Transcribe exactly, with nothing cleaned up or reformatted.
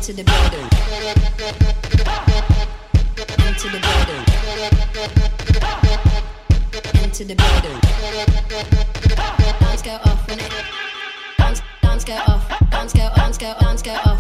into the building, into the building, into the building. Dance go off when it, dance, dance go off, dance go, dance go, dance go off.